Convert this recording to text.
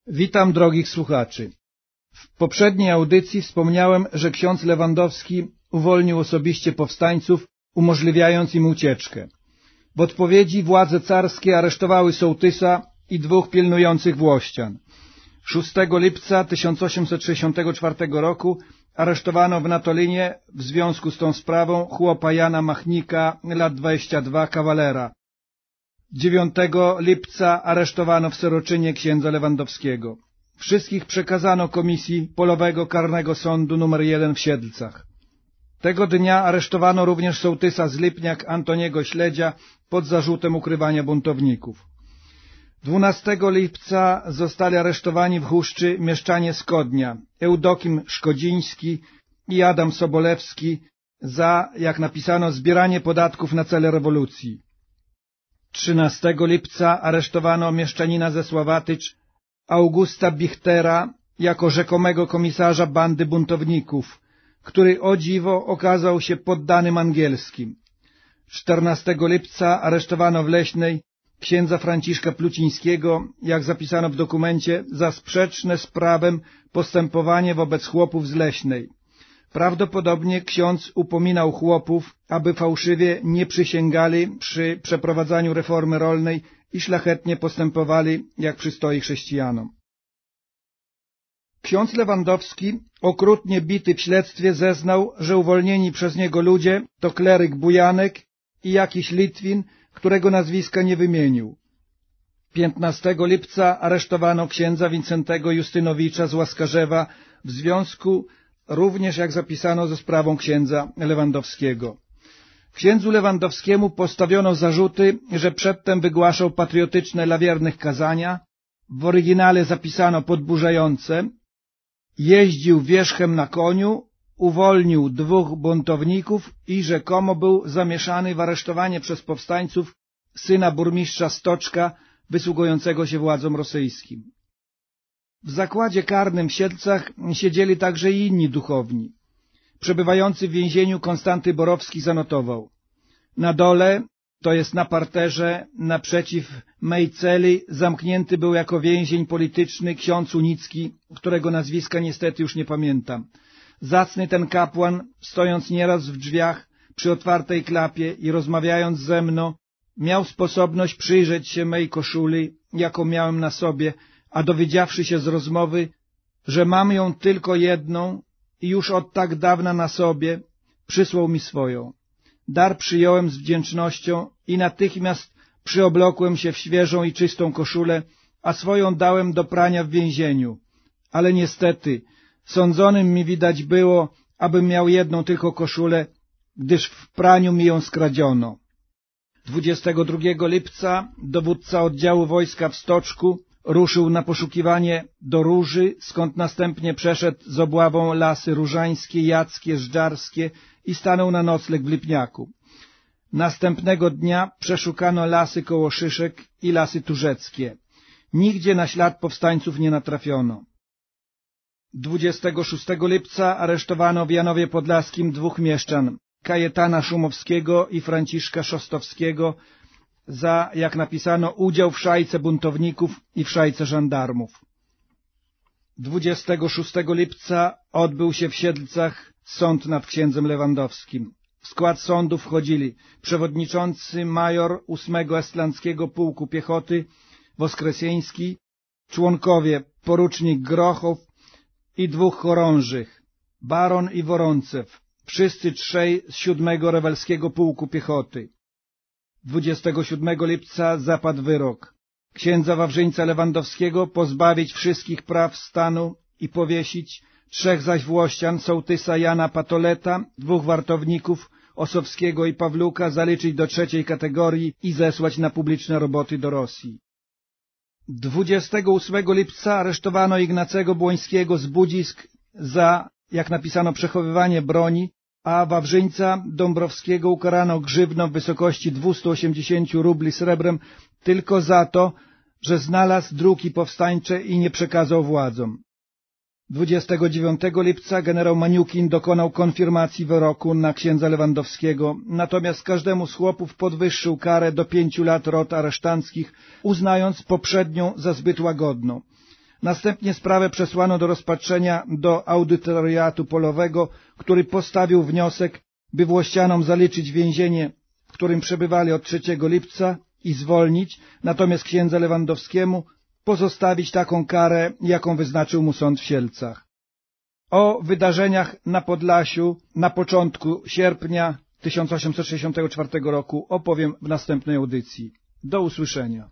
Witam drogich słuchaczy. W poprzedniej audycji wspomniałem, że ksiądz Lewandowski uwolnił osobiście powstańców, umożliwiając im ucieczkę. W odpowiedzi władze carskie aresztowały sołtysa i dwóch pilnujących włościan. 6 lipca 1864 roku aresztowano w Natolinie w związku z tą sprawą chłopa Jana Machnika, lat 22, kawalera. 9 lipca aresztowano w Seroczynie księdza Lewandowskiego. Wszystkich przekazano Komisji Polowego Karnego Sądu nr 1 w Siedlcach. Tego dnia aresztowano również sołtysa z Lipniak Antoniego Śledzia pod zarzutem ukrywania buntowników. 12 lipca zostali aresztowani w Huszczy mieszczanie Skodnia, Eudokim Szkodziński i Adam Sobolewski za, jak napisano, zbieranie podatków na cele rewolucji. 13 lipca aresztowano mieszczanina ze Sławatycz Augusta Bichtera jako rzekomego komisarza bandy buntowników, który o dziwo okazał się poddanym angielskim. 14 lipca aresztowano w Leśnej księdza Franciszka Plucińskiego, jak zapisano w dokumencie, za sprzeczne z prawem postępowanie wobec chłopów z Leśnej. Prawdopodobnie ksiądz upominał chłopów, aby fałszywie nie przysięgali przy przeprowadzaniu reformy rolnej i szlachetnie postępowali, jak przystoi chrześcijanom. Ksiądz Lewandowski, okrutnie bity w śledztwie, zeznał, że uwolnieni przez niego ludzie to kleryk Bujanek i jakiś Litwin, którego nazwiska nie wymienił. 15 lipca aresztowano księdza Wincentego Justynowicza z Łaskarzewa w związku również, jak zapisano, ze sprawą księdza Lewandowskiego. Księdzu Lewandowskiemu postawiono zarzuty, że przedtem wygłaszał patriotyczne dla wiernych kazania, w oryginale zapisano podburzające, jeździł wierzchem na koniu, uwolnił dwóch buntowników i rzekomo był zamieszany w aresztowanie przez powstańców syna burmistrza Stoczka, wysługującego się władzom rosyjskim. W zakładzie karnym w Siedlcach siedzieli także i inni duchowni. Przebywający w więzieniu Konstanty Borowski zanotował: na dole, to jest na parterze, naprzeciw mej celi, zamknięty był jako więzień polityczny ksiądz Unicki, którego nazwiska niestety już nie pamiętam. Zacny ten kapłan, stojąc nieraz w drzwiach przy otwartej klapie i rozmawiając ze mną, miał sposobność przyjrzeć się mej koszuli, jaką miałem na sobie, a dowiedziawszy się z rozmowy, że mam ją tylko jedną i już od tak dawna na sobie, przysłał mi swoją. Dar przyjąłem z wdzięcznością i natychmiast przyoblokłem się w świeżą i czystą koszulę, a swoją dałem do prania w więzieniu. Ale niestety, sądzonym mi widać było, abym miał jedną tylko koszulę, gdyż w praniu mi ją skradziono. 22 lipca dowódca oddziału wojska w Stoczku ruszył na poszukiwanie do Róży, skąd następnie przeszedł z obławą Lasy Różańskie, Jackie, Żdżarskie i stanął na nocleg w Lipniaku. Następnego dnia przeszukano lasy koło Szyszek i lasy turzeckie. Nigdzie na ślad powstańców nie natrafiono. 26 lipca aresztowano w Janowie Podlaskim dwóch mieszczan, Kajetana Szumowskiego i Franciszka Szostowskiego, za, jak napisano, udział w szajce buntowników i w szajce żandarmów. 26 lipca odbył się w Siedlcach sąd nad księdzem Lewandowskim. W skład sądu wchodzili przewodniczący major 8 Estlandzkiego Pułku Piechoty Woskresieński, członkowie porucznik Grochow i dwóch chorążych, baron i Woroncew, wszyscy trzej z 7 Rewelskiego Pułku Piechoty. 27 lipca zapadł wyrok. Księdza Wawrzyńca Lewandowskiego pozbawić wszystkich praw stanu i powiesić, trzech zaś włościan, sołtysa Jana Patoleta, dwóch wartowników, Osowskiego i Pawluka, zaliczyć do 3. kategorii i zesłać na publiczne roboty do Rosji. 28 lipca aresztowano Ignacego Błońskiego z Budzisk za, jak napisano, przechowywanie broni, a Wawrzyńca Dąbrowskiego ukarano grzywną w wysokości 280 rubli srebrem tylko za to, że znalazł druki powstańcze i nie przekazał władzom. 29 lipca generał Maniukin dokonał konfirmacji wyroku na księdza Lewandowskiego, natomiast każdemu z chłopów podwyższył karę do 5 lat rot aresztanckich, uznając poprzednią za zbyt łagodną. Następnie sprawę przesłano do rozpatrzenia do audytoriatu polowego, który postawił wniosek, by Włościanom zaliczyć więzienie, w którym przebywali od 3 lipca i zwolnić, natomiast księdza Lewandowskiemu pozostawić taką karę, jaką wyznaczył mu sąd w Sielcach. O wydarzeniach na Podlasiu na początku sierpnia 1864 roku opowiem w następnej audycji. Do usłyszenia.